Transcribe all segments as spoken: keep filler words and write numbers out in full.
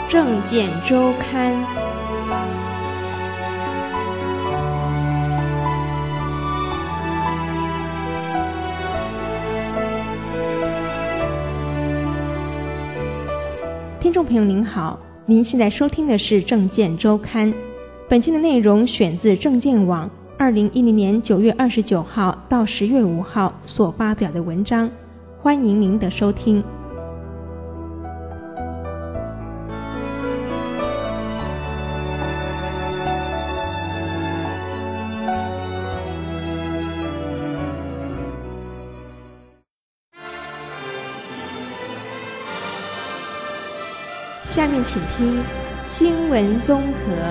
政见周刊。听众朋友您好，您现在收听的是政见周刊。本期的内容选自政见网二零一零年九月二十九号到十月五号所发表的文章，欢迎您的收听。下面请听新闻综合。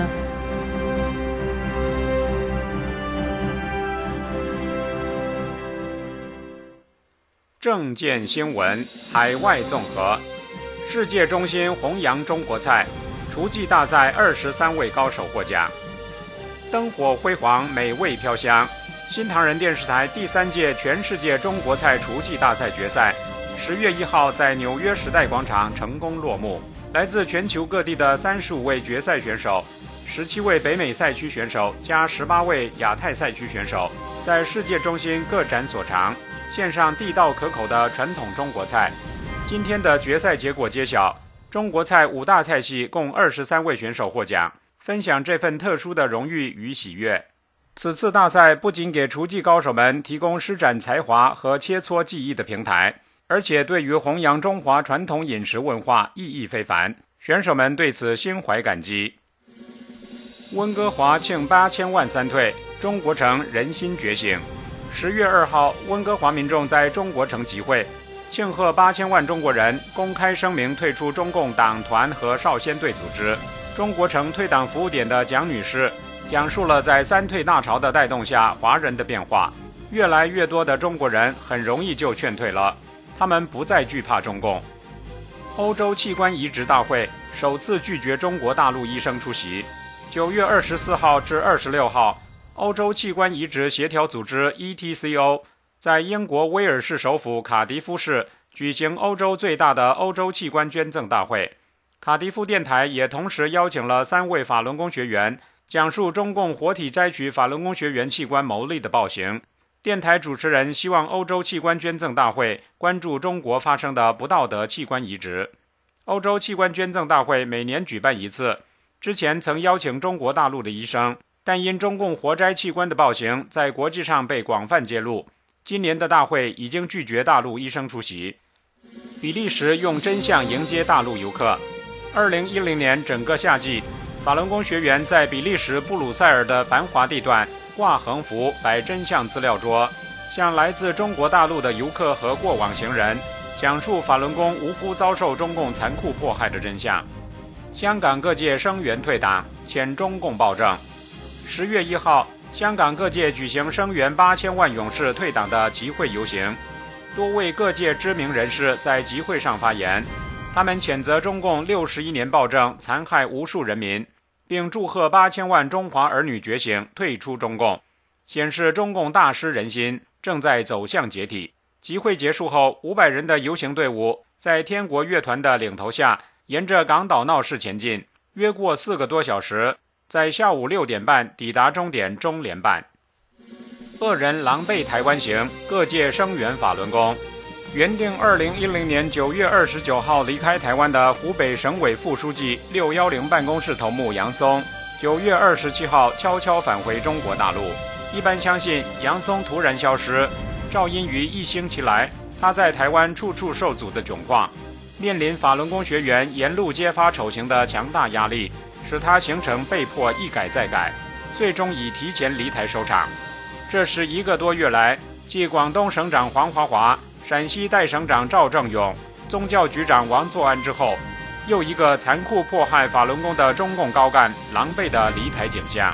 政见新闻海外综合。世界中心弘扬中国菜，厨技大赛二十三位高手获奖。灯火辉煌，美味飘香。新唐人电视台第三届全世界中国菜厨技大赛决赛，十月一号在纽约时代广场成功落幕。来自全球各地的三十五位决赛选手，十七位北美赛区选手加十八位亚太赛区选手，在世界中心各展所长，献上地道可口的传统中国菜。今天的决赛结果揭晓，中国菜五大菜系共二十三位选手获奖，分享这份特殊的荣誉与喜悦。此次大赛不仅给厨技高手们提供施展才华和切磋技艺的平台，而且对于弘扬中华传统饮食文化意义非凡，选手们对此心怀感激。温哥华庆八千万三退，中国城人心觉醒。十月二号，温哥华民众在中国城集会，庆贺八千万中国人公开声明退出中共党团和少先队组织。中国城退党服务点的蒋女士讲述了在三退大潮的带动下华人的变化，越来越多的中国人很容易就劝退了，他们不再惧怕中共。欧洲器官移植大会首次拒绝中国大陆医生出席。九月二十四号至二十六号，欧洲器官移植协调组织 E T C O 在英国威尔士首府卡迪夫市举行欧洲最大的欧洲器官捐赠大会。卡迪夫电台也同时邀请了三位法轮功学员，讲述中共活体摘取法轮功学员器官牟利的暴行。电台主持人希望欧洲器官捐赠大会关注中国发生的不道德器官移植。欧洲器官捐赠大会每年举办一次，之前曾邀请中国大陆的医生，但因中共活摘器官的暴行在国际上被广泛揭露，今年的大会已经拒绝大陆医生出席。比利时用真相迎接大陆游客。二零一零年整个夏季，法轮功学员在比利时布鲁塞尔的繁华地段挂横幅摆真相资料桌，向来自中国大陆的游客和过往行人讲述法轮功无辜遭受中共残酷迫害的真相。香港各界声援退党，谴中共暴政。十月一号，香港各界举行声援八千万勇士退党的集会游行，多位各界知名人士在集会上发言，他们谴责中共六十一年暴政残害无数人民，并祝贺八千万中华儿女觉醒退出中共，显示中共大失人心，正在走向解体。集会结束后，五百人的游行队伍在天国乐团的领头下，沿着港岛闹市前进，约过四个多小时，在下午六点半抵达终点中联办。恶人狼狈台湾行，各界声援法轮功。原定二零一零年九月二十九号离开台湾的湖北省委副书记六一零办公室头目杨松，九月二十七号悄悄返回中国大陆。一般相信杨松突然消失，肇因于一星期来他在台湾处处受阻的窘况，面临法轮功学员沿路揭发丑行的强大压力，使他行程被迫一改再改，最终以提前离台收场。这是一个多月来，继广东省长黄华华、陕西代省长赵正勇、宗教局长王作安之后，又一个残酷迫害法轮功的中共高干狼狈的离台景象。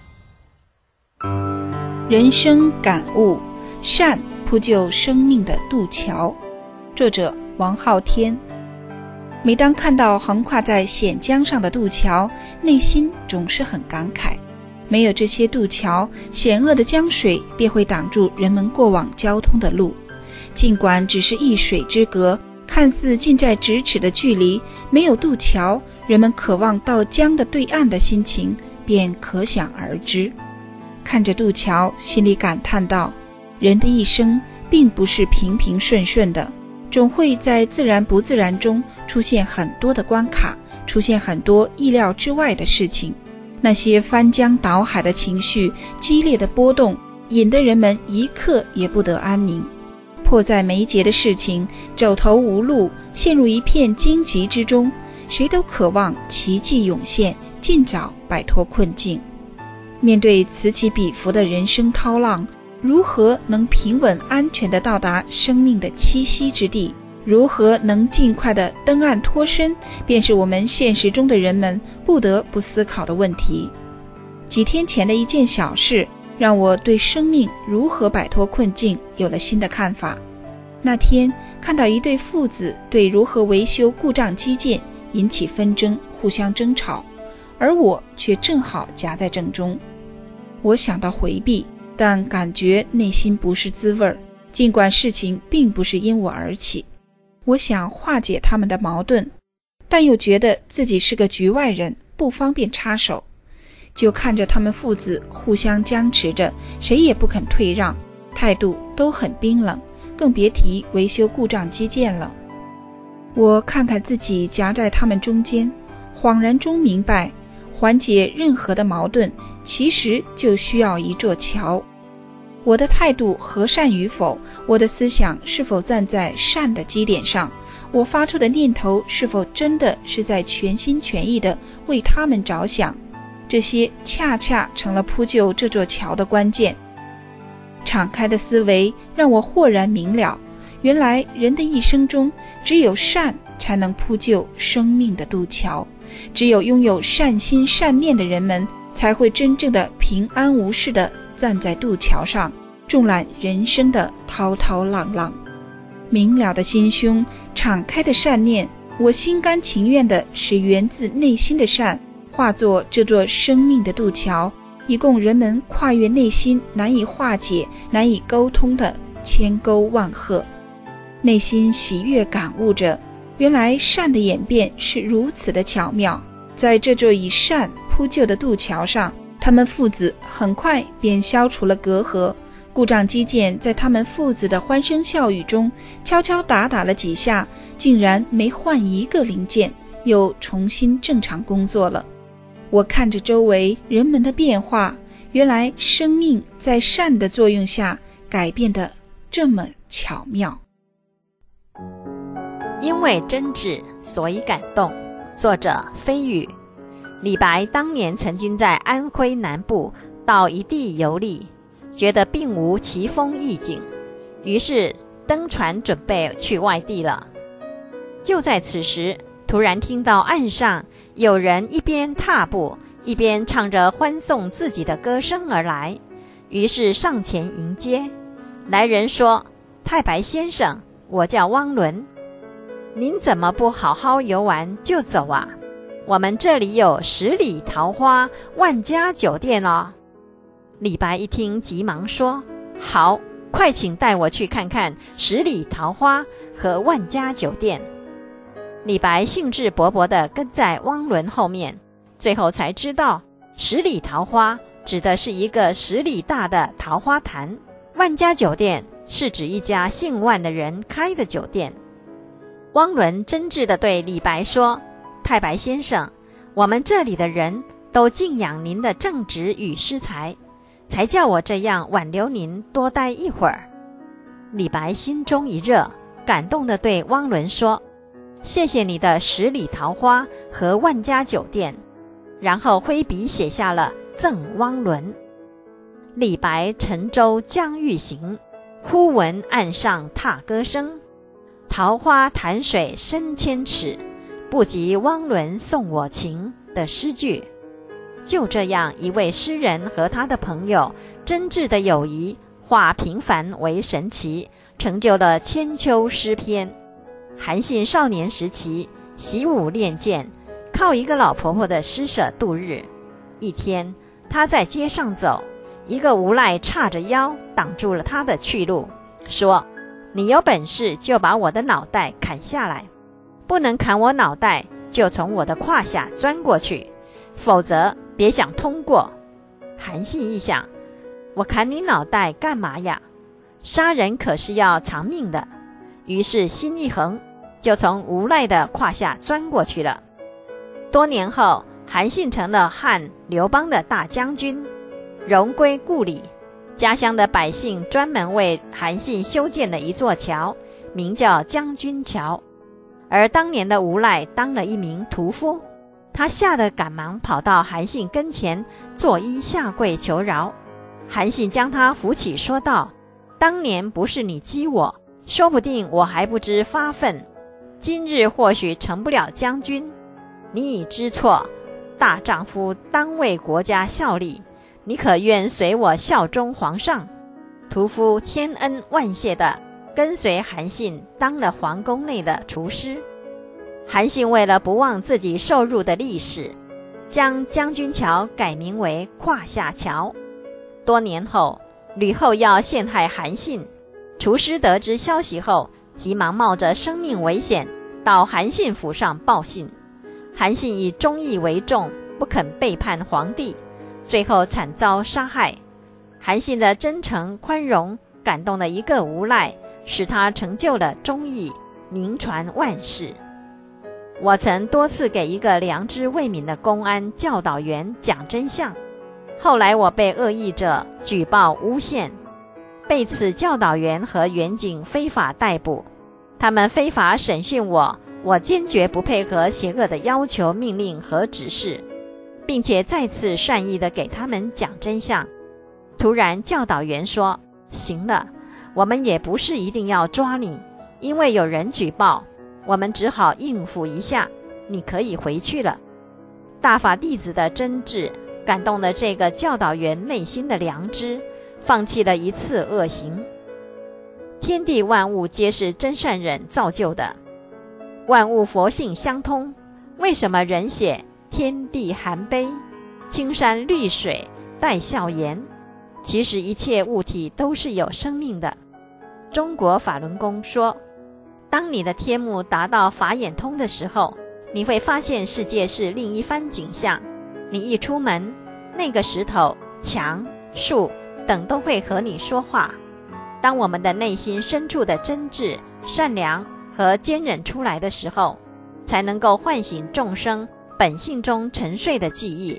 人生感悟：善铺就生命的渡桥。作者王昊天。每当看到横跨在险江上的渡桥，内心总是很感慨。没有这些渡桥，险恶的江水便会挡住人们过往交通的路。尽管只是一水之隔，看似近在咫尺的距离，没有渡桥， 人们渴望到江的对岸的心情便可想而知。看着渡桥，心里感叹道，人的一生并不是平平顺顺的，总会在自然不自然中出现很多的关卡，出现很多意料之外的事情。那些翻江倒海的情绪，激烈的波动，引得人们一刻也不得安宁。迫在眉睫的事情，走投无路，陷入一片荆棘之中，谁都渴望奇迹涌现，尽早摆脱困境。面对此起彼伏的人生涛浪，如何能平稳安全地到达生命的栖息之地，如何能尽快地登岸脱身，便是我们现实中的人们不得不思考的问题。几天前的一件小事，让我对生命如何摆脱困境有了新的看法。那天看到一对父子对如何维修故障机件引起纷争，互相争吵，而我却正好夹在正中。我想到回避，但感觉内心不是滋味儿，尽管事情并不是因我而起。我想化解他们的矛盾，但又觉得自己是个局外人，不方便插手。就看着他们父子互相僵持着，谁也不肯退让，态度都很冰冷，更别提维修故障机件了。我看看自己夹在他们中间，恍然中明白，缓解任何的矛盾，其实就需要一座桥。我的态度和善与否，我的思想是否站在善的基点上，我发出的念头是否真的是在全心全意地为他们着想，这些恰恰成了铺就这座桥的关键。敞开的思维让我豁然明了，原来人的一生中，只有善才能铺就生命的渡桥，只有拥有善心善念的人们，才会真正的平安无事地站在渡桥上，纵览人生的滔滔浪浪。明了的心胸，敞开的善念，我心甘情愿地使源自内心的善化作这座生命的渡桥，以供人们跨越内心难以化解难以沟通的千沟万壑。内心喜悦感悟着，原来善的演变是如此的巧妙。在这座以善铺就的渡桥上，他们父子很快便消除了隔阂，故障机件在他们父子的欢声笑语中敲敲打打了几下，竟然没换一个零件，又重新正常工作了。我看着周围人们的变化，原来生命在善的作用下改变得这么巧妙。 因为真挚，所以感动。作者飞宇。李白当年曾经在安徽南部到一地游历，觉得并无奇峰异景，于是登船准备去外地了。就在此时，突然听到岸上有人一边踏步一边唱着欢送自己的歌声而来，于是上前迎接。来人说：太白先生，我叫汪伦，您怎么不好好游玩就走啊？我们这里有十里桃花万家酒店哦。李白一听急忙说：好，快请带我去看看十里桃花和万家酒店。李白兴致勃勃地跟在汪伦后面，最后才知道十里桃花指的是一个十里大的桃花潭，万家酒店是指一家姓万的人开的酒店。汪伦真挚地对李白说：太白先生，我们这里的人都敬仰您的正直与诗才，才叫我这样挽留您多待一会儿。李白心中一热，感动地对汪伦说：谢谢你的十里桃花和万家酒店，然后挥笔写下了赠汪伦。李白乘舟将欲行，忽闻岸上踏歌声，桃花潭水深千尺，不及汪伦送我情的诗句。就这样，一位诗人和他的朋友真挚的友谊化平凡为神奇，成就了千秋诗篇。韩信少年时期习武练剑，靠一个老婆婆的施舍度日。一天，他在街上走，一个无赖叉着腰挡住了他的去路，说：你有本事就把我的脑袋砍下来，不能砍我脑袋，就就从我的胯下钻过去，否则别想通过。韩信一想，我砍你脑袋干嘛呀？杀人可是要偿命的。于是心一横，就从无赖的胯下钻过去了。多年后，韩信成了汉刘邦的大将军，荣归故里。家乡的百姓专门为韩信修建了一座桥，名叫将军桥。而当年的无赖当了一名屠夫，他吓得赶忙跑到韩信跟前，作揖下跪求饶。韩信将他扶起，说道：当年不是你激我，说不定我还不知发愤，今日或许成不了将军。你已知错，大丈夫当为国家效力，你可愿随我效忠皇上？屠夫千恩万谢地跟随韩信当了皇宫内的厨师。韩信为了不忘自己受辱的历史，将将军桥改名为胯下桥。多年后，吕后要陷害韩信，厨师得知消息后，急忙冒着生命危险到韩信府上报信。韩信以忠义为重，不肯背叛皇帝，最后惨遭杀害。韩信的真诚宽容感动了一个无赖，使他成就了忠义，名传万世。我曾多次给一个良知未泯的公安教导员讲真相，后来我被恶意者举报诬陷，被此教导员和员警非法逮捕。他们非法审讯我，我坚决不配合邪恶的要求、命令和指示，并且再次善意地给他们讲真相。突然教导员说：行了，我们也不是一定要抓你，因为有人举报，我们只好应付一下，你可以回去了。大法弟子的真挚感动了这个教导员内心的良知，放弃了一次恶行。天地万物皆是真善忍造就的，万物佛性相通，为什么人写天地含悲，青山绿水带笑颜？其实一切物体都是有生命的。中国法轮功说，当你的天目达到法眼通的时候，你会发现世界是另一番景象。你一出门，那个石头、墙、树等都会和你说话。当我们的内心深处的真挚、善良和坚忍出来的时候，才能够唤醒众生本性中沉睡的记忆。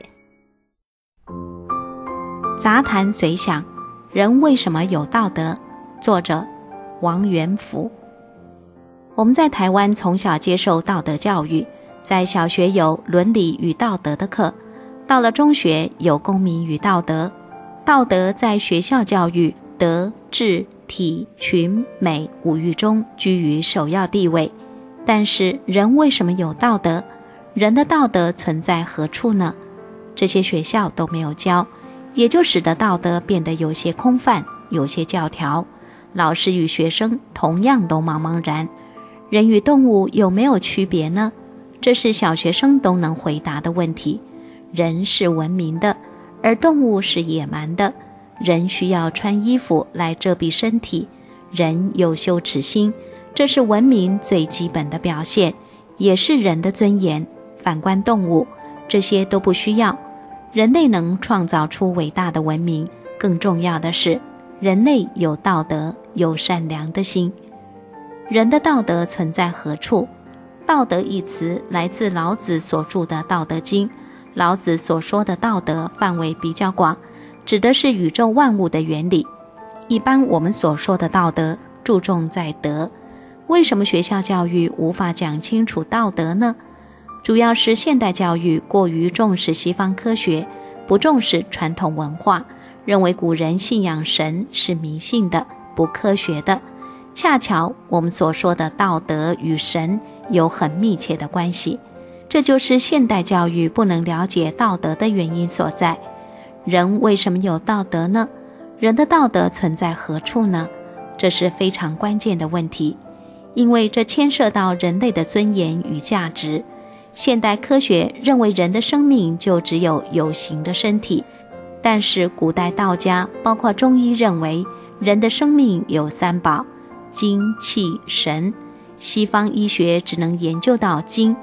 杂谈随想，人为什么有道德？作者王元福。我们在台湾从小接受道德教育，在小学有伦理与道德的课，到了中学有公民与道德。道德在学校教育德、智、体、群、美五育中居于首要地位。但是人为什么有道德？人的道德存在何处呢？这些学校都没有教，也就使得道德变得有些空泛，有些教条。老师与学生同样都茫茫然。人与动物有没有区别呢？这是小学生都能回答的问题。人是文明的，而动物是野蛮的。人需要穿衣服来遮蔽身体，人有羞耻心，这是文明最基本的表现，也是人的尊严。反观动物，这些都不需要。人类能创造出伟大的文明，更重要的是，人类有道德，有善良的心。人的道德存在何处？道德一词来自老子所著的《道德经》。老子所说的道德范围比较广，指的是宇宙万物的原理。一般我们所说的道德注重在德。为什么学校教育无法讲清楚道德呢？主要是现代教育过于重视西方科学，不重视传统文化，认为古人信仰神是迷信的，不科学的。恰巧我们所说的道德与神有很密切的关系，这就是现代教育不能了解道德的原因所在。人为什么有道德呢？人的道德存在何处呢？这是非常关键的问题，因为这牵涉到人类的尊严与价值。现代科学认为人的生命就只有有形的身体，但是古代道家包括中医认为人的生命有三宝：精、气、神。西方医学只能研究到精，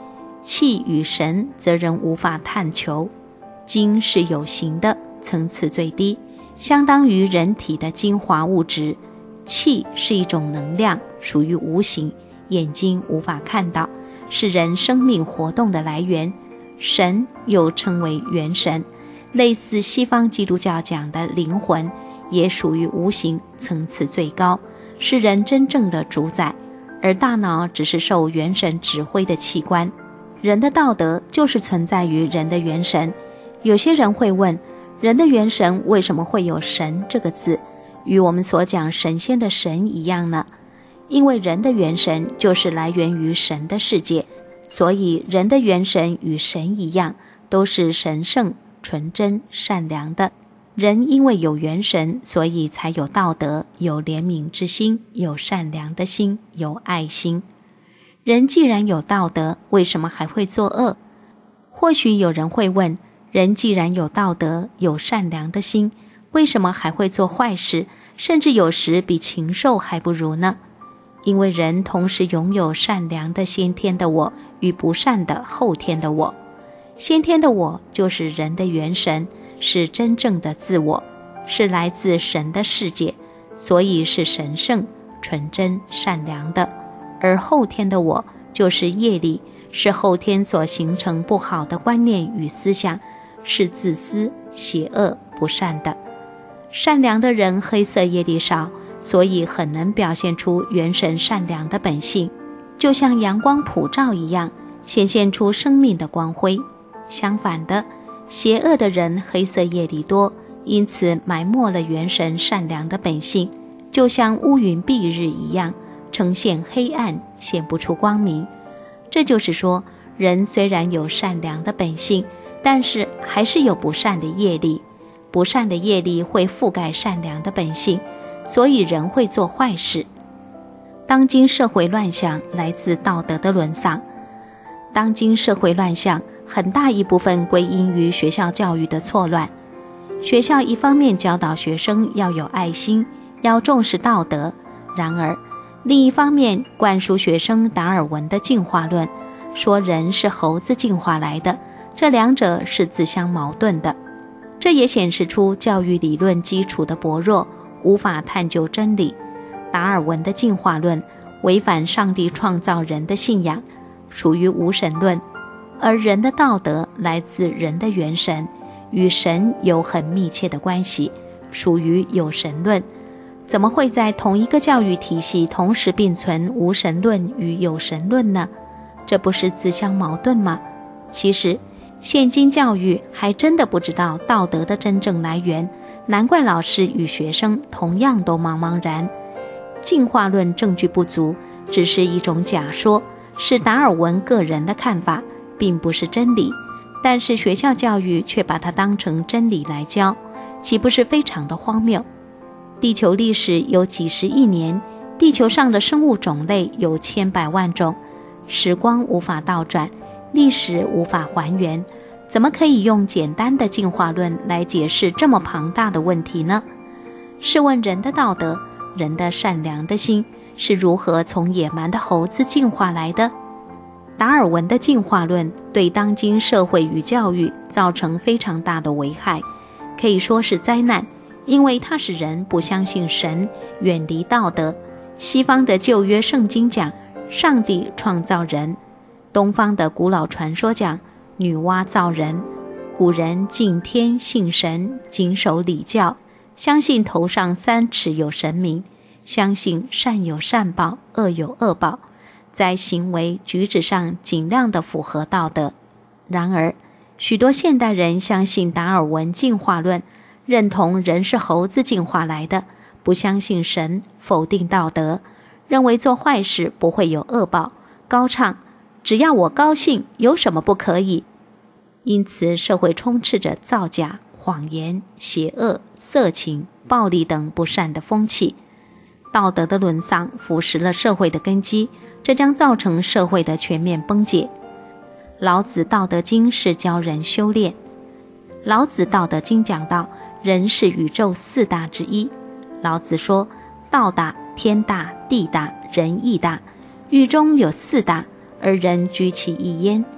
气与神则仍无法探求。精是有形的，层次最低，相当于人体的精华物质。气是一种能量，属于无形，眼睛无法看到，是人生命活动的来源。神又称为元神，类似西方基督教讲的灵魂，也属于无形，层次最高，是人真正的主宰，而大脑只是受元神指挥的器官。人的道德就是存在于人的元神。有些人会问，人的元神为什么会有神这个字，与我们所讲神仙的神一样呢？因为人的元神就是来源于神的世界，所以人的元神与神一样，都是神圣、纯真、善良的。人因为有元神，所以才有道德，有怜悯之心，有善良的心，有爱心。人既然有道德，为什么还会作恶？或许有人会问，人既然有道德，有善良的心，为什么还会做坏事，甚至有时比禽兽还不如呢？因为人同时拥有善良的先天的我与不善的后天的我。先天的我就是人的元神，是真正的自我，是来自神的世界，所以是神圣、纯真、善良的。而后天的我就是业力，是后天所形成不好的观念与思想，是自私、邪恶、不善的。善良的人黑色业力少，所以很能表现出元神善良的本性，就像阳光普照一样，显现出生命的光辉。相反的，邪恶的人黑色业力多，因此埋没了元神善良的本性，就像乌云蔽日一样，呈现黑暗，显不出光明。这就是说，人虽然有善良的本性，但是还是有不善的业力，不善的业力会覆盖善良的本性，所以人会做坏事。当今社会乱象来自道德的沦丧，当今社会乱象很大一部分归因于学校教育的错乱。学校一方面教导学生要有爱心，要重视道德，然而另一方面灌输学生达尔文的进化论，说人是猴子进化来的，这两者是自相矛盾的。这也显示出教育理论基础的薄弱，无法探究真理。达尔文的进化论违反上帝创造人的信仰，属于无神论，而人的道德来自人的元神，与神有很密切的关系，属于有神论。怎么会在同一个教育体系同时并存无神论与有神论呢？这不是自相矛盾吗？其实现今教育还真的不知道道德的真正来源，难怪老师与学生同样都茫茫然。进化论证据不足，只是一种假说，是达尔文个人的看法，并不是真理，但是学校教育却把它当成真理来教，岂不是非常的荒谬？地球历史有几十亿年，地球上的生物种类有千百万种，时光无法倒转，历史无法还原，怎么可以用简单的进化论来解释这么庞大的问题呢？试问人的道德，人的善良的心是如何从野蛮的猴子进化来的？达尔文的进化论对当今社会与教育造成非常大的危害，可以说是灾难，因为它使人不相信神，远离道德。西方的旧约圣经讲上帝创造人，东方的古老传说讲女娲造人。古人敬天信神，谨守礼教，相信头上三尺有神明，相信善有善报，恶有恶报，在行为举止上尽量的符合道德。然而许多现代人相信达尔文进化论，认同人是猴子进化来的，不相信神，否定道德，认为做坏事不会有恶报，高唱只要我高兴，有什么不可以？因此社会充斥着造假、谎言、邪恶、色情、暴力等不善的风气。道德的沦丧腐蚀了社会的根基，这将造成社会的全面崩解。老子道德经是教人修炼。老子道德经讲到，人是宇宙四大之一。老子说，道大、天大、地大、人亦大，狱中有四大，而人居其一焉。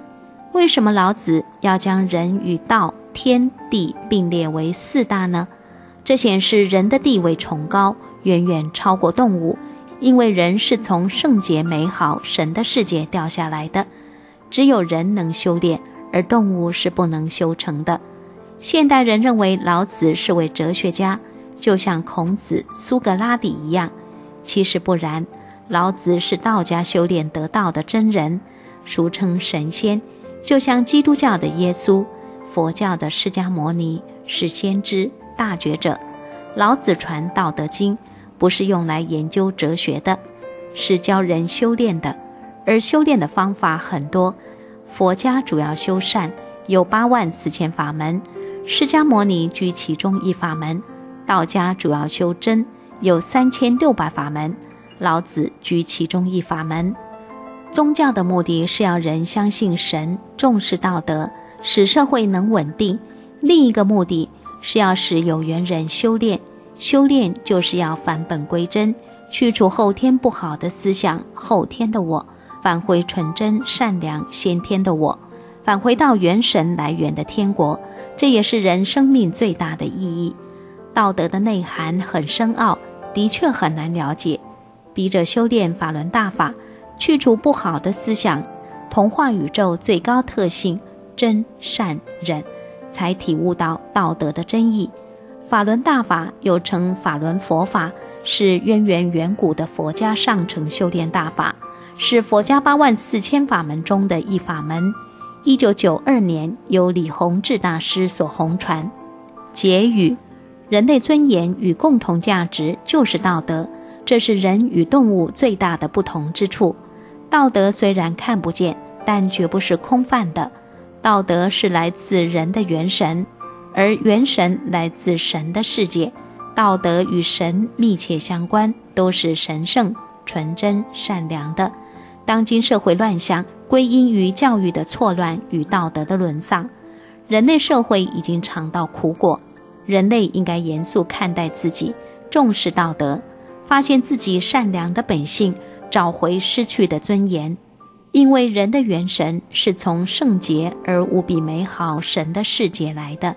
为什么老子要将人与道、天地并列为四大呢？这显示人的地位崇高，远远超过动物，因为人是从圣洁美好神的世界掉下来的，只有人能修炼，而动物是不能修成的。现代人认为老子是位哲学家，就像孔子、苏格拉底一样，其实不然，老子是道家修炼得道的真人，俗称神仙，就像基督教的耶稣、佛教的释迦牟尼是先知、大觉者。老子传《道德经》不是用来研究哲学的，是教人修炼的，而修炼的方法很多。佛家主要修善，有八万四千法门，释迦牟尼居其中一法门；道家主要修真，有三千六百法门，老子居其中一法门。宗教的目的是要人相信神，重视道德，使社会能稳定；另一个目的是要使有缘人修炼，修炼就是要返本归真，去除后天不好的思想，后天的我，返回纯真善良先天的我，返回到元神来源的天国，这也是人生命最大的意义。道德的内涵很深奥，的确很难了解，逼着修炼法轮大法，去除不好的思想，同化宇宙最高特性真善忍，才体悟到道德的真意。法轮大法又称法轮佛法，是渊源远古的佛家上乘修炼大法，是佛家八万四千法门中的一法门。一九九二年由李洪志大师所弘传。结语：人类尊严与共同价值就是道德，这是人与动物最大的不同之处。道德虽然看不见，但绝不是空泛的。道德是来自人的元神，而元神来自神的世界。道德与神密切相关，都是神圣、纯真、善良的。当今社会乱象，归因于教育的错乱与道德的沦丧。人类社会已经尝到苦果，人类应该严肃看待自己，重视道德，发现自己善良的本性，找回失去的尊严。因为人的元神是从圣洁而无比美好神的世界来的。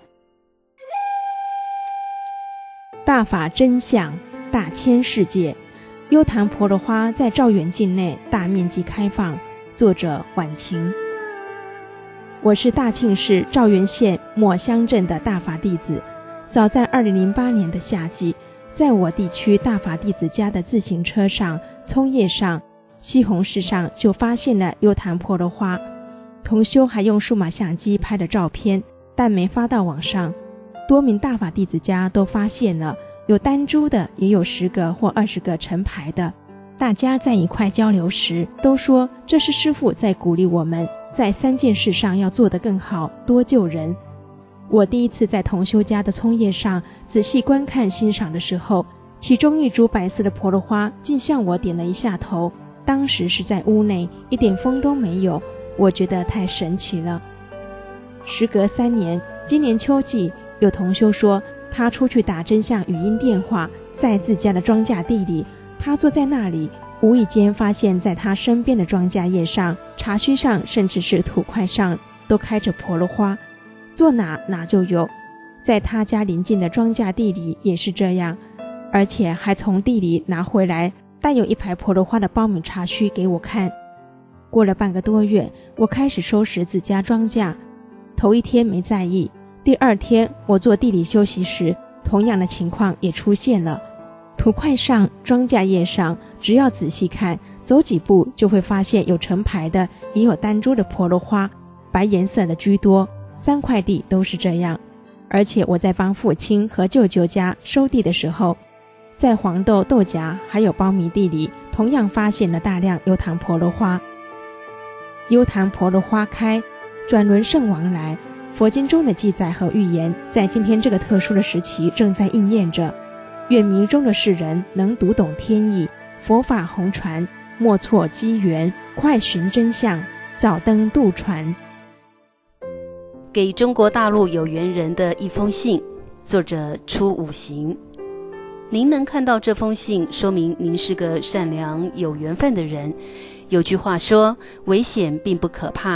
大法真相，大千世界。优昙婆罗花在赵园境内大面积开放。作者婉晴。我是大庆市赵园县抹乡镇的大法弟子。早在二零零八年的夏季，在我地区大法弟子家的自行车上、葱叶上、西红柿上就发现了优昙婆罗花。同修还用数码相机拍了照片，但没发到网上。多名大法弟子家都发现了，有单株的，也有十个或二十个成排的。大家在一块交流时都说，这是师父在鼓励我们在三件事上要做得更好，多救人。我第一次在同修家的葱叶上仔细观看欣赏的时候，其中一株白色的婆罗花竟向我点了一下头。当时是在屋内，一点风都没有，我觉得太神奇了。时隔三年，今年秋季，有同修说他出去打真相语音电话，在自家的庄稼地里，他坐在那里，无意间发现在他身边的庄稼叶上、茶须上，甚至是土块上都开着婆罗花，坐哪哪就有。在他家邻近的庄稼地里也是这样，而且还从地里拿回来带有一排婆罗花的苞米茶须给我看。过了半个多月，我开始收拾自家庄稼，头一天没在意，第二天我做地里休息时，同样的情况也出现了。土块上、庄稼叶上，只要仔细看，走几步就会发现有成排的，也有单株的婆罗花，白颜色的居多，三块地都是这样。而且我在帮父亲和舅舅家收地的时候，在黄豆、豆荚还有苞米地里，同样发现了大量优昙婆罗花。优昙婆罗花开，转轮圣王来，佛经中的记载和预言，在今天这个特殊的时期正在应验着。愿迷中的世人能读懂天意，佛法弘传，莫错机缘，快寻真相，早登渡船。 给中国大陆有缘人的一封信，作者出五行。您能看到这封信，说明您是个善良有缘分的人。有句话说，危险并不可怕，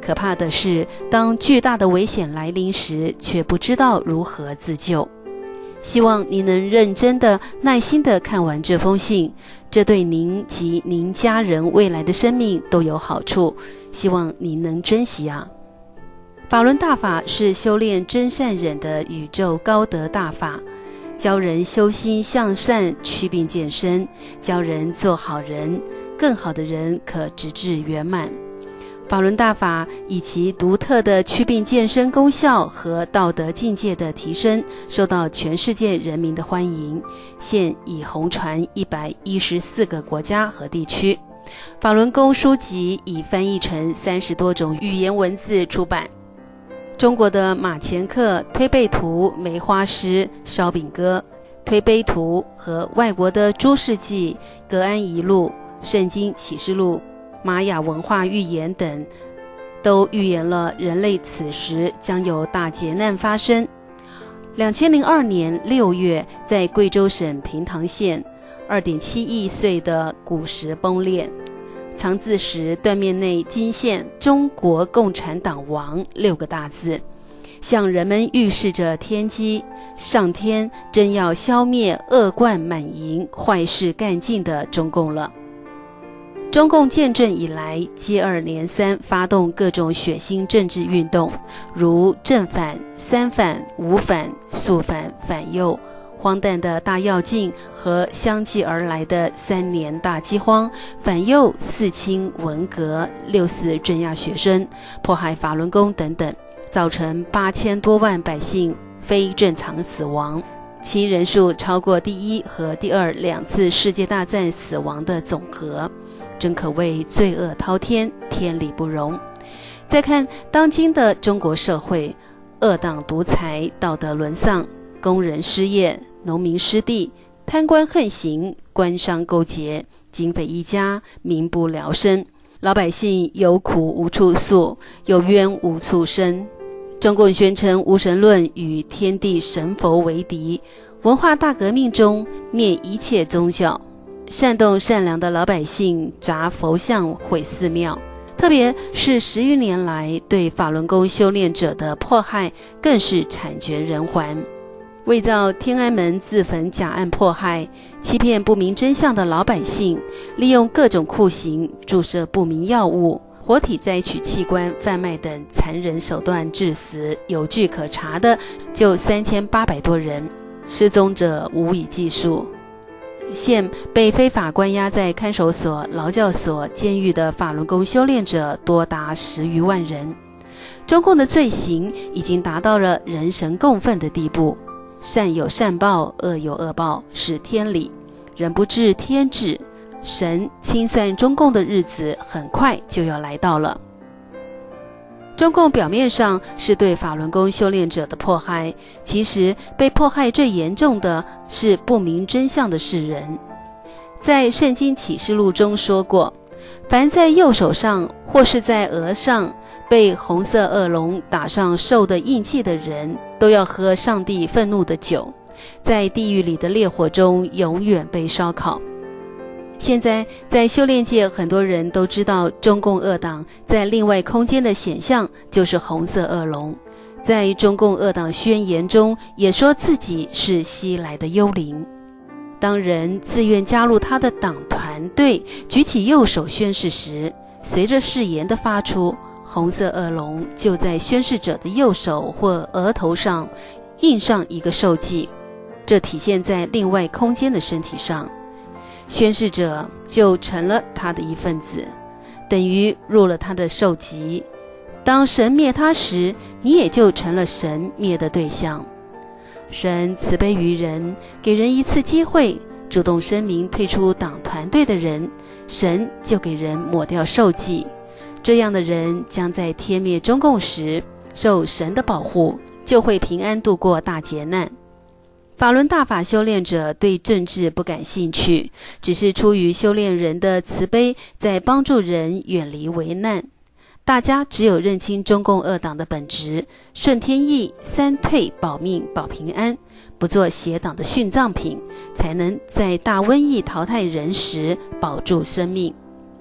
可怕的是，当巨大的危险来临时，却不知道如何自救。希望你能认真的、耐心的看完这封信，这对您及您家人未来的生命都有好处，希望你能珍惜啊。法轮大法是修炼真善忍的宇宙高德大法，教人修心向善，祛病健身，教人做好人，更好的人可直至圆满。法轮大法以其独特的祛病健身功效和道德境界的提升，受到全世界人民的欢迎，现已红传一百一十四个国家和地区。法轮功书籍已翻译成三十多种语言文字出版。中国的马前课、推背图、梅花诗、烧饼歌、推背图和外国的诸世纪、格安遗录、圣经启示录、玛雅文化预言等，都预言了人类此时将有大劫难发生。两千零二年六月，在贵州省平塘县，二点七亿岁的古石崩裂，藏字石断面内惊现中国共产党亡六个大字，向人们预示着天机，上天真要消灭恶贯满盈、坏事干尽的中共了。中共建政以来，接二连三发动各种血腥政治运动，如正反、三反、五反、肃反、反右，荒诞的大跃进和相继而来的三年大饥荒，反右、四清、文革、六四镇压学生、迫害法轮功等等，造成八千多万百姓非正常死亡，其人数超过第一和第二两次世界大战死亡的总和，真可谓罪恶滔天，天理不容。再看当今的中国社会，恶党独裁，道德沦丧，工人失业，农民失地，贪官横行，官商勾结，警匪一家，民不聊生，老百姓有苦无处诉，有冤无处伸。中共宣称无神论，与天地神佛为敌，文化大革命中灭一切宗教，煽动善良的老百姓砸佛像、毁寺庙，特别是十余年来对法轮功修炼者的迫害更是惨绝人寰。伪造天安门自焚假案迫害，欺骗不明真相的老百姓，利用各种酷刑、注射不明药物、活体摘取器官贩卖等残忍手段致死，有据可查的就三千八百多人，失踪者无以计数。现被非法关押在看守所、劳教所、监狱的法轮功修炼者多达十余万人。中共的罪行已经达到了人神共愤的地步，善有善报，恶有恶报，是天理，人不治天治，神清算中共的日子很快就要来到了。中共表面上是对法轮功修炼者的迫害，其实被迫害最严重的是不明真相的世人。在圣经启示录中说过，凡在右手上或是在额上被红色恶龙打上兽的印记的人，都要喝上帝愤怒的酒，在地狱里的烈火中永远被烧烤。现在在修炼界，很多人都知道中共恶党在另外空间的显象就是红色恶龙，在中共恶党宣言中也说自己是西来的幽灵。当人自愿加入他的党团队，举起右手宣誓时，随着誓言的发出，红色恶龙就在宣誓者的右手或额头上印上一个兽迹，这体现在另外空间的身体上，宣誓者就成了他的一份子，等于入了他的兽籍。当神灭他时，你也就成了神灭的对象。神慈悲于人，给人一次机会，主动声明退出党团队的人，神就给人抹掉兽迹。这样的人将在天灭中共时受神的保护，就会平安度过大劫难。法轮大法修炼者对政治不感兴趣，只是出于修炼人的慈悲，在帮助人远离危难。大家只有认清中共恶党的本质，顺天意，三退保命保平安，不做邪党的殉葬品，才能在大瘟疫淘汰人时保住生命。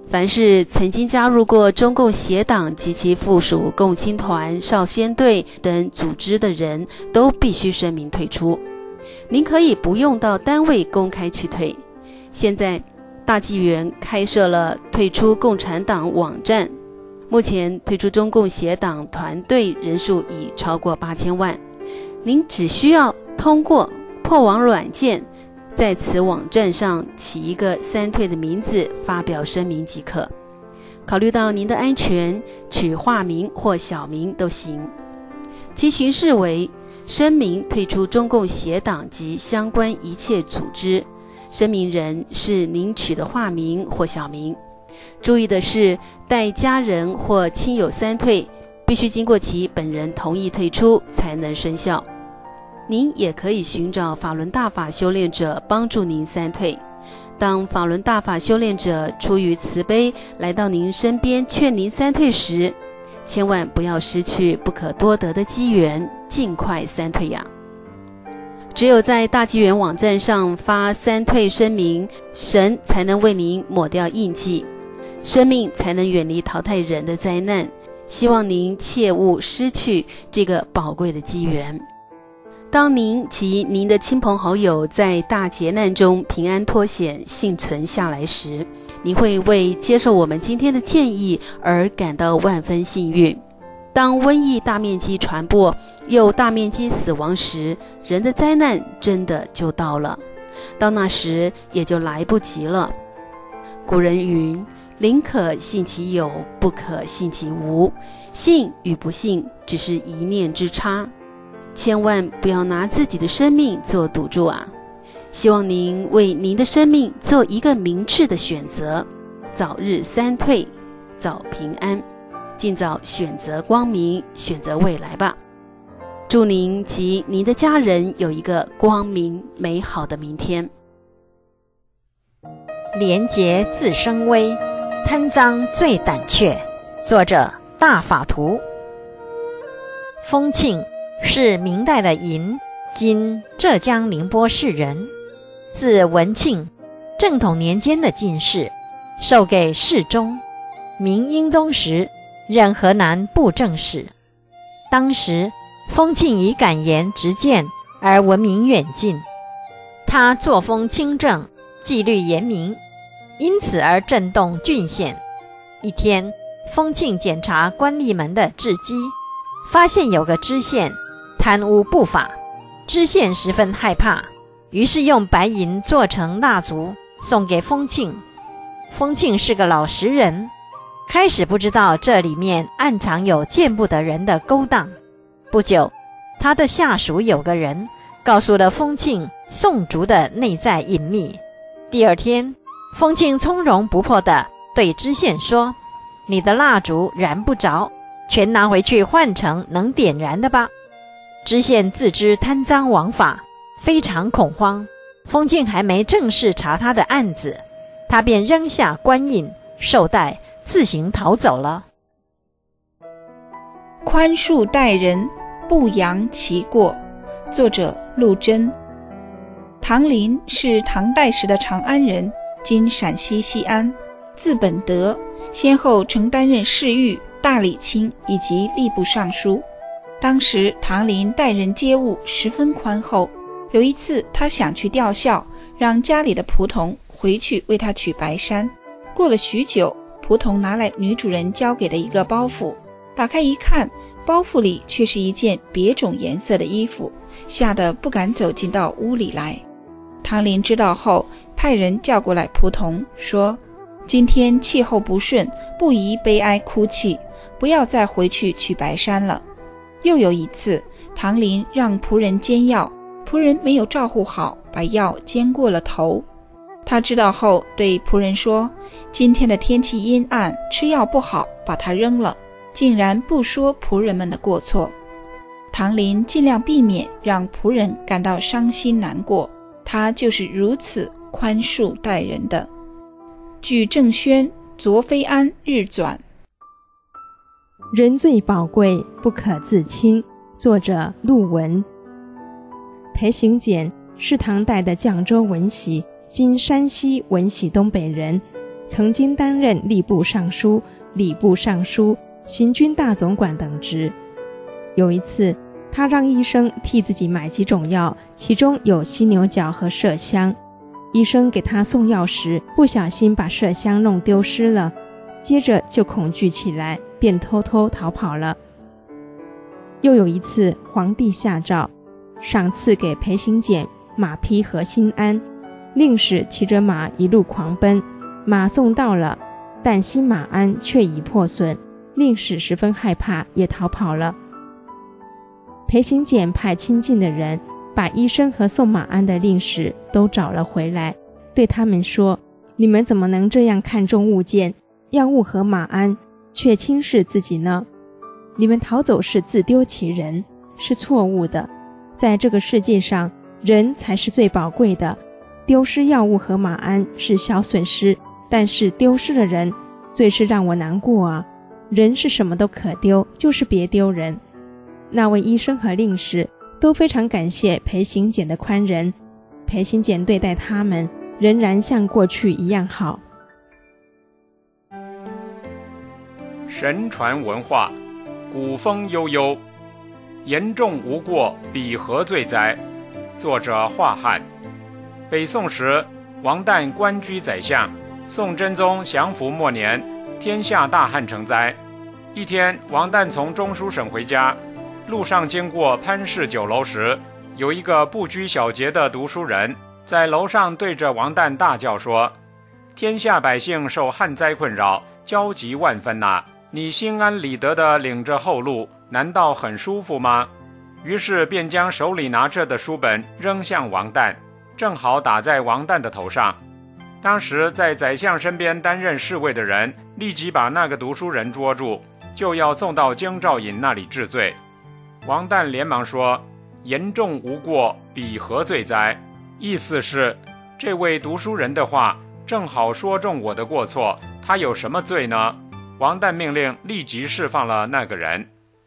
凡是曾经加入过中共协党及其附属共青团、少先队等组织的人都必须声明退出。您可以不用到单位公开去退。现在大纪元开设了退出共产党网站，目前退出中共协党团队人数已超过八千万。您只需要通过破网软件，在此网站上起一个三退的名字，发表声明即可。考虑到您的安全，取化名或小名都行。其形式为声明退出中共协党及相关一切组织，声明人是您取的化名或小名。注意的是，待家人或亲友三退，必须经过其本人同意退出才能生效。您也可以寻找法轮大法修炼者帮助您三退。当法轮大法修炼者出于慈悲来到您身边劝您三退时，千万不要失去不可多得的机缘，尽快三退呀！只有在大纪元网站上发三退声明，神才能为您抹掉印记，生命才能远离淘汰人的灾难。希望您切勿失去这个宝贵的机缘。当您及您的亲朋好友在大劫难中平安脱险幸存下来时，你会为接受我们今天的建议而感到万分幸运。当瘟疫大面积传播又大面积死亡时，人的灾难真的就到了，到那时也就来不及了。古人云：宁可信其有，不可信其无。信与不信只是一念之差，千万不要拿自己的生命做赌注啊！希望您为您的生命做一个明智的选择，早日三退，早平安，尽早选择光明，选择未来吧。祝您及您的家人有一个光明美好的明天。 廉洁自生威，贪赃最胆怯。作者大法图。封庆是明代的银，今浙江宁波市人，字文庆，正统年间的进士，授给侍中。明英宗时任河南布政使。当时封庆以敢言直谏而闻名远近，他作风清正，纪律严明，因此而震动郡县。一天，封庆检查官吏们的治绩，发现有个知县贪污不法，知县十分害怕，于是用白银做成蜡烛送给封庆。封庆是个老实人，开始不知道这里面暗藏有见不得人的勾当。不久，他的下属有个人告诉了封庆送烛的内在隐秘。第二天，封庆从容不迫地对知县说：你的蜡烛燃不着，全拿回去换成能点燃的吧。知县自知贪赃枉法，非常恐慌。封庆还没正式查他的案子，他便扔下官印绶带，自行逃走了。 宽恕待人，不扬其过。作者陆贞。唐林是唐代时的长安人，今陕西西安，字本德，先后曾担任侍御、大理卿以及吏部尚书。当时唐林待人接物十分宽厚，有一次他想去吊孝，让家里的仆童回去为他取白衫。过了许久，仆童拿来女主人交给的一个包袱，打开一看，包袱里却是一件别种颜色的衣服，吓得不敢走进到屋里来。唐林知道后，派人叫过来仆童，说：今天气候不顺，不宜悲哀哭泣，不要再回去取白衫了。又有一次，唐林让仆人煎药，仆人没有照顾好，把药煎过了头。他知道后对仆人说：今天的天气阴暗，吃药不好，把它扔了，竟然不说仆人们的过错。唐林尽量避免让仆人感到伤心难过，他就是如此宽恕待人的。据郑轩卓非安日纂。 人最宝贵，不可自轻。作者陆文。裴行俭是唐代的绛州闻喜，今山西闻喜东北人， 曾经担任吏部尚书、礼部尚书、行军大总管等职。有一次，他让医生替自己买几种药，其中有犀牛角和麝香。医生给他送药时，不小心把麝香弄丢失了，接着就恐惧起来，便偷偷逃跑了。又有一次，皇帝下诏赏赐给裴行俭马匹和新安，令使骑着马一路狂奔，马送到了，但新马鞍却已破损，令使十分害怕，也逃跑了。裴行俭派亲近的人把医生和送马鞍的令使都找了回来，对他们说：你们怎么能这样看重物件，药物和马鞍，却轻视自己呢？你们逃走是自丢其人，是错误的。在这个世界上，人才是最宝贵的，丢失药物和马鞍是小损失，但是丢失了人，最是让我难过啊！人是什么都可丢，就是别丢人。那位医生和令使都非常感谢裴行俭的宽仁，裴行俭对待他们仍然像过去一样好。 神传文化，古风悠悠，严重无过，彼何罪哉？作者华汉。北宋时，王旦官居宰相，宋真宗降服末年，天下大旱成灾。一天，王旦从中书省回家，路上经过潘氏酒楼时，有一个不拘小节的读书人在楼上对着王旦大叫说：天下百姓受旱灾困扰，焦急万分呐、啊！你心安理得地领着后路，难道很舒服吗？于是便将手里拿着的书本扔向王旦，正好打在王旦的头上。当时在宰相身边担任侍卫的人立即把那个读书人捉住，就要送到京兆尹那里治罪。王旦连忙说：严重无过，彼何罪哉？意思是这位读书人的话正好说中我的过错，他有什么罪呢？王旦命令立即释放了那个人。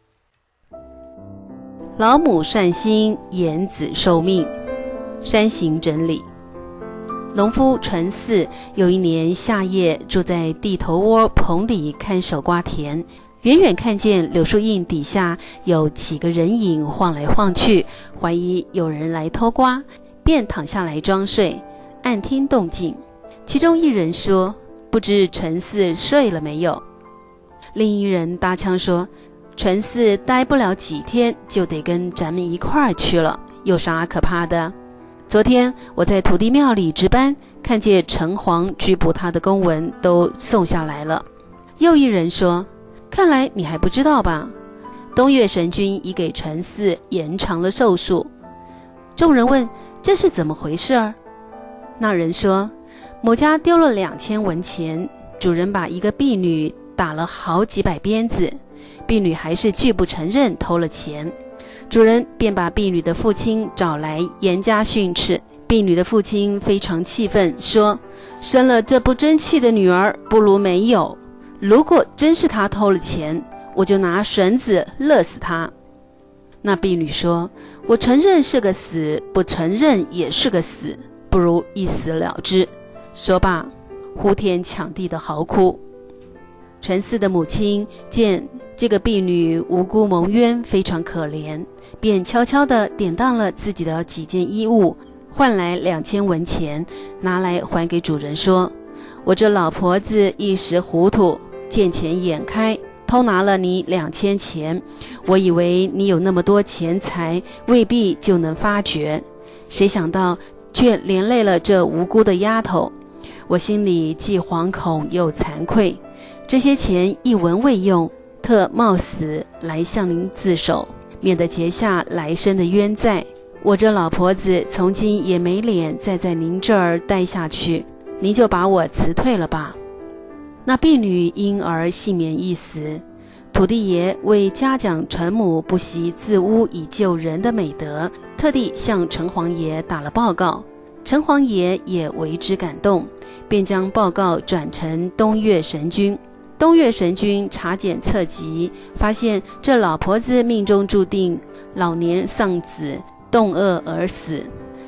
老母善心，言子受命。山行整理。农夫陈四有一年夏夜住在地头窝棚里看守瓜田，远远看见柳树荫底下有几个人影晃来晃去，怀疑有人来偷瓜，便躺下来装睡，暗听动静。其中一人说：不知陈四睡了没有？另一人搭腔说：陈四待不了几天就得跟咱们一块儿去了，有啥可怕的？昨天我在土地庙里值班，看见城隍拘捕他的公文都送下来了。又一人说：看来你还不知道吧？东岳神君已给陈四延长了寿数。众人问：这是怎么回事儿？那人说：某家丢了两千文钱，主人把一个婢女打了好几百鞭子，婢女还是拒不承认偷了钱，主人便把婢女的父亲找来严加训斥。婢女的父亲非常气愤，说：生了这不争气的女儿，不如没有。如果真是她偷了钱，我就拿绳子勒死她。那婢女说：我承认是个死，不承认也是个死，不如一死了之。说罢，呼天抢地的嚎哭。陈四的母亲见这个婢女无辜蒙冤，非常可怜，便悄悄地典当了自己的几件衣物，换来两千文钱，拿来还给主人，说：我这老婆子一时糊涂，见钱眼开，偷拿了你两千钱，我以为你有那么多钱财，未必就能发觉，谁想到却连累了这无辜的丫头，我心里既惶恐又惭愧，这些钱一文未用，特冒死来向您自首，免得结下来生的冤债。我这老婆子从今也没脸再在您这儿待下去，您就把我辞退了吧。那婢女因而幸免一死。土地爷为嘉奖陈母不惜自污以救人的美德，特地向城隍爷打了报告。城隍爷也为之感动，便将报告转呈东岳神君。东岳神君查检册籍，发现这老婆子命中注定老年丧子，冻饿而死。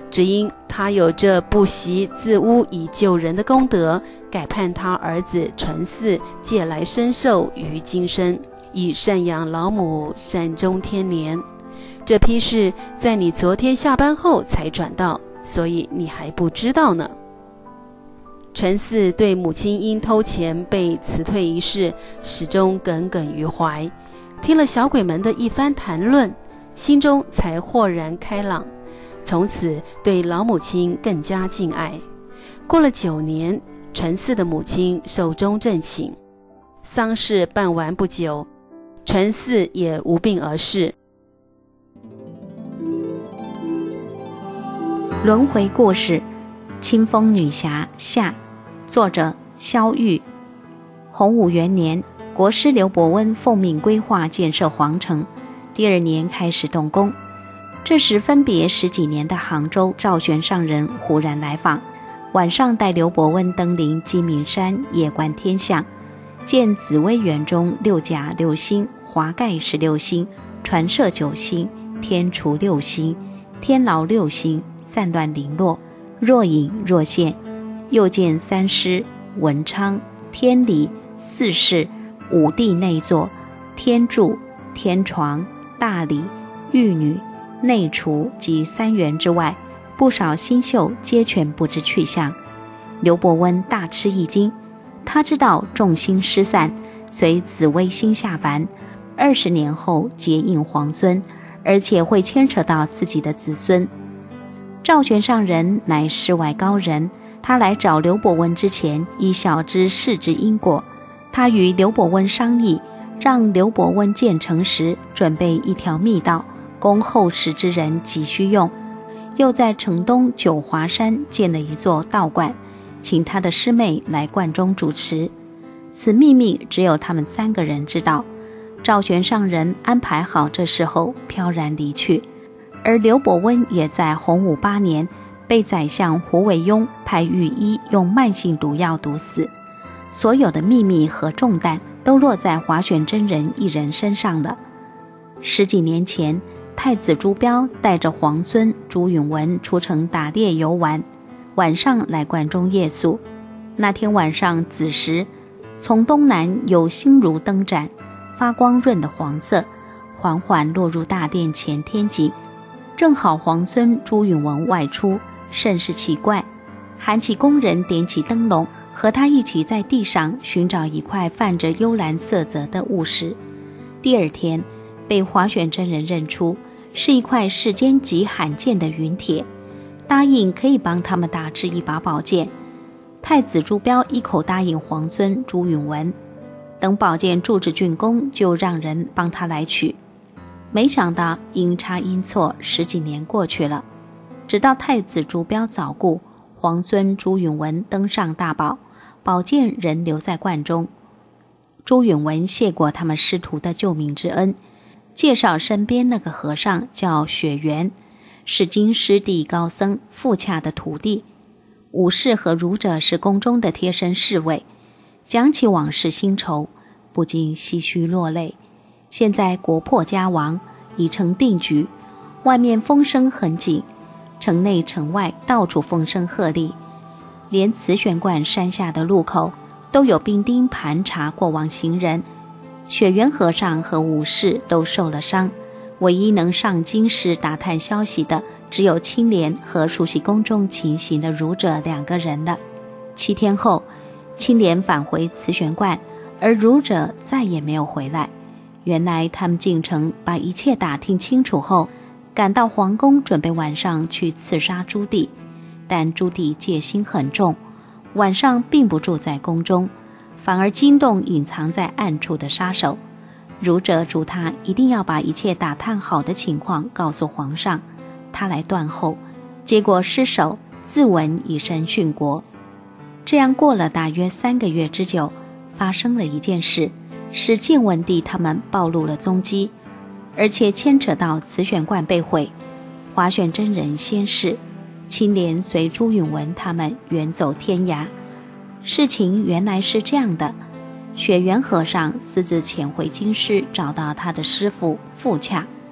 只因他有这不惜自污以救人的功德，改判他儿子陈嗣借来身寿于今生，以赡养老母善终天年。这批事在你昨天下班后才转到，所以你还不知道呢。陈嗣对母亲因偷钱被辞退一事始终耿耿于怀，听了小鬼们的一番谈论，心中才豁然开朗，从此对老母亲更加敬爱。过了九年，陈嗣的母亲寿终正寝，丧事办完不久，陈嗣也无病而逝。 轮回故事，清风女侠下，作者萧玉。洪武元年，国师刘伯温奉命规划建设皇城，第二年开始动工。这时分别十几年的杭州赵玄上人忽然来访，晚上带刘伯温登临鸡鸣山夜观天象，见紫微垣中六甲六星，华盖十六星，传射九星，天除六星，天牢六星，散乱零落，若隐若现。又见三师、文昌、天理、四世、五帝内座、天柱、天床、大理、玉女、内厨及三元之外，不少星宿皆全不知去向。刘伯温大吃一惊，他知道众星失散，随紫微星下凡，二十年后结应皇孙，而且会牵扯到自己的子孙。赵玄上人乃世外高人，他来找刘伯温之前已晓知事之因果。他与刘伯温商议，让刘伯温建成时准备一条密道，供后世之人急需用。又在城东九华山建了一座道观，请他的师妹来观中主持。此秘密只有他们三个人知道。赵玄上人安排好这事后飘然离去，而刘伯温也在洪武八年被宰相胡惟庸派御医用慢性毒药毒死。所有的秘密和重担都落在华玄真人一人身上了。十几年前，太子朱标带着皇孙朱允文出城打猎游玩，晚上来观中夜宿。那天晚上子时，从东南有星如灯盏，发光润的黄色，缓缓落入大殿前天井。正好皇孙朱允文外出，甚是奇怪，喊起工人点起灯笼，和他一起在地上寻找一块泛着幽蓝色泽的物石。第二天被华玄真人认出，是一块世间极罕见的云铁，答应可以帮他们打制一把宝剑。太子朱标一口答应皇孙朱允文，等宝剑铸制竣工，就让人帮他来取。没想到阴差阴错，十几年过去了，直到太子朱标早故，皇孙朱允文登上大宝，宝剑仍留在观中。朱允文谢过他们师徒的救命之恩，介绍身边那个和尚叫雪原，是经师弟高僧富洽的徒弟。武士和儒者是宫中的贴身侍卫，讲起往事新愁，不禁唏嘘落泪。现在国破家亡，已成定局，外面风声很紧，城内城外到处风声鹤唳，连慈玄观山下的路口都有兵丁盘查过往行人。雪原和尚和武士都受了伤，唯一能上京师打探消息的，只有青莲和熟悉宫中情形的儒者两个人了。七天后，青莲返回慈玄观，而儒者再也没有回来。原来他们进城把一切打听清楚后，赶到皇宫，准备晚上去刺杀朱棣。但朱棣戒心很重，晚上并不住在宫中，反而惊动隐藏在暗处的杀手。儒者嘱他一定要把一切打探好的情况告诉皇上，他来断后，结果失手，自刎以身殉国。这样过了大约三个月之久，发生了一件事，使建文帝他们暴露了踪迹，而且牵扯到慈玄观被毁。华玄真人先逝，青莲随朱允文他们远走天涯。事情原来是这样的，雪原和尚私自潜回京师，找到他的师父富洽，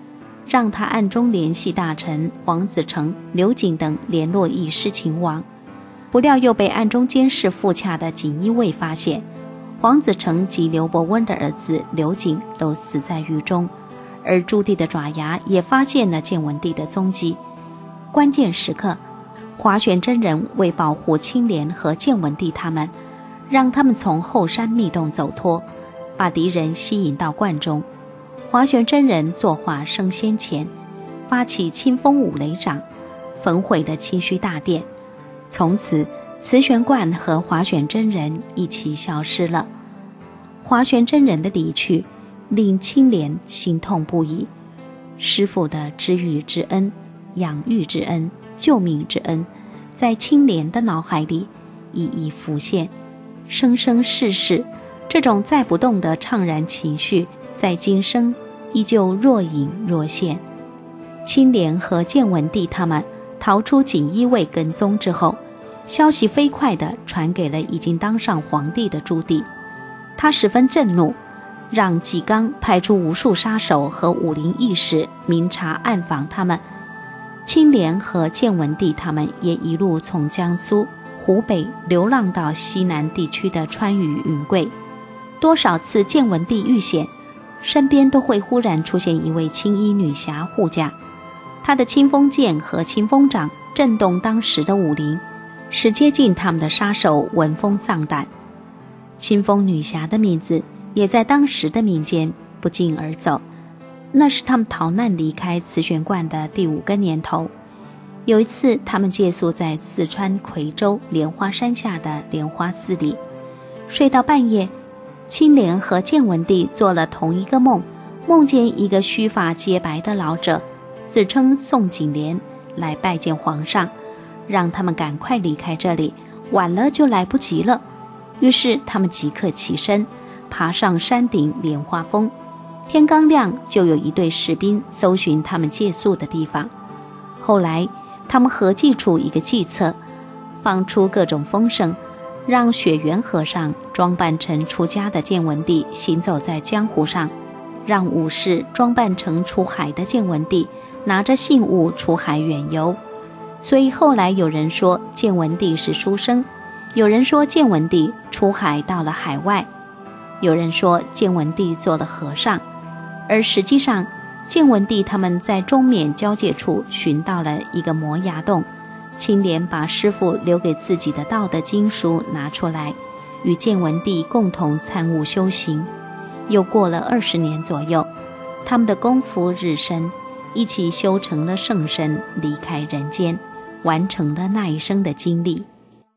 让他暗中联系大臣黄子成、刘瑾等联络议事秦王。不料又被暗中监视富洽的锦衣卫发现，黄子成及刘伯温的儿子刘瑾都死在狱中，而朱棣的爪牙也发现了建文帝的踪迹。关键时刻，华玄真人为保护清廉和建文帝他们，让他们从后山密洞走脱，把敌人吸引到观中。华玄真人作画升仙前，发起清风五雷掌，焚毁的清虚大殿。从此慈玄观和华玄真人一起消失了。华玄真人的离去令清廉心痛不已，师父的知遇之恩、养育之恩、救命之恩，在清廉的脑海里一一浮现。生生世世，这种载不动的怅然情绪在今生依旧若隐若现。清廉和建文帝他们逃出锦衣卫跟踪之后，消息飞快地传给了已经当上皇帝的朱棣。他十分震怒，让纪纲派出无数杀手和武林义士明察暗访他们。清廉和建文帝他们也一路从江苏、湖北流浪到西南地区的川渝云贵。多少次建文帝遇险，身边都会忽然出现一位青衣女侠护驾，她的清风剑和清风掌震动当时的武林，使接近他们的杀手闻风丧胆。清风女侠的名字也在当时的民间不胫而走，那是他们逃难离开慈玄观的第五个年头。有一次，他们借宿在四川夔州莲花山下的莲花寺里，睡到半夜，清廉和建文帝做了同一个梦，梦见一个须发洁白的老者，自称宋景莲，来拜见皇上，让他们赶快离开这里，晚了就来不及了。于是他们即刻起身，爬上山顶莲花峰。天刚亮，就有一队士兵搜寻他们借宿的地方。后来他们合计出一个计策，放出各种风声，让雪原和尚装扮成出家的建文帝行走在江湖上，让武士装扮成出海的建文帝拿着信物出海远游。所以后来有人说建文帝是书生，有人说建文帝出海到了海外，有人说建文帝做了和尚。而实际上，建文帝他们在中缅交界处寻到了一个摩崖洞，清廉把师父留给自己的道德经书拿出来，与建文帝共同参悟修行。又过了二十年左右，他们的功夫日深，一起修成了圣身，离开人间，完成了那一生的经历。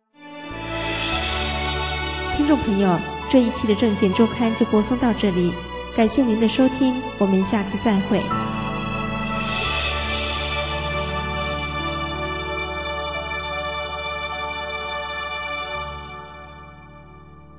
听众朋友，这一期的证件周刊就播送到这里，感谢您的收听，我们下次再会。